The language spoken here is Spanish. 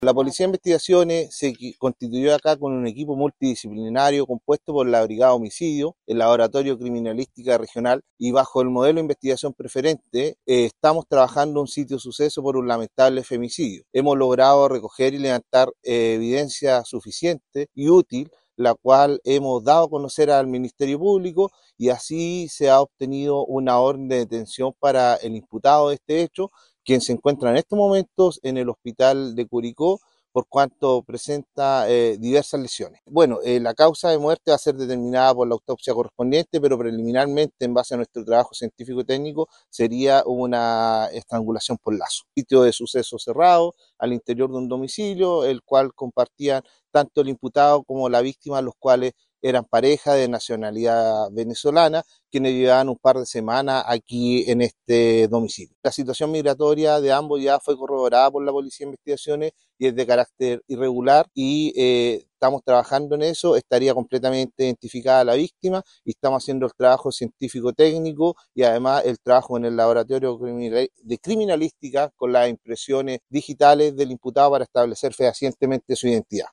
La Policía de Investigaciones se constituyó acá con un equipo multidisciplinario compuesto por la Brigada Homicidio, el Laboratorio Criminalística Regional y bajo el modelo de investigación preferente estamos trabajando un sitio suceso por un lamentable femicidio. Hemos logrado recoger y levantar evidencia suficiente y útil, la cual hemos dado a conocer al Ministerio Público y así se ha obtenido una orden de detención para el imputado de este hecho, quien se encuentra en estos momentos en el hospital de Curicó por cuanto presenta diversas lesiones. Bueno, la causa de muerte va a ser determinada por la autopsia correspondiente, pero preliminarmente, en base a nuestro trabajo científico y técnico, sería una estrangulación por lazo. Sitio de suceso cerrado, al interior de un domicilio, el cual compartían tanto el imputado como la víctima, los cuales eran pareja de nacionalidad venezolana, quienes llevaban un par de semanas aquí en este domicilio. La situación migratoria de ambos ya fue corroborada por la Policía de Investigaciones y es de carácter irregular y estamos trabajando en eso. Estaría completamente identificada la víctima y estamos haciendo el trabajo científico técnico y además el trabajo en el laboratorio de criminalística con las impresiones digitales del imputado para establecer fehacientemente su identidad.